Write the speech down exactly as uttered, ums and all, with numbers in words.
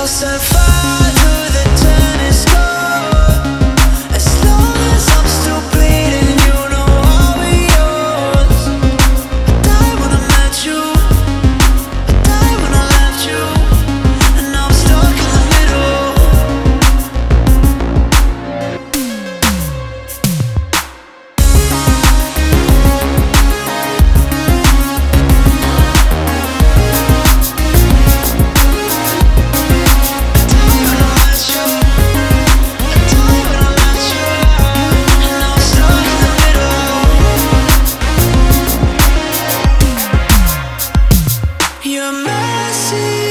set fire to the tennis court. As long as I'm still bleeding, you know I'll be yours. I died when I met you, I died when I left you, and now I'm stuck in the middle. You're messy.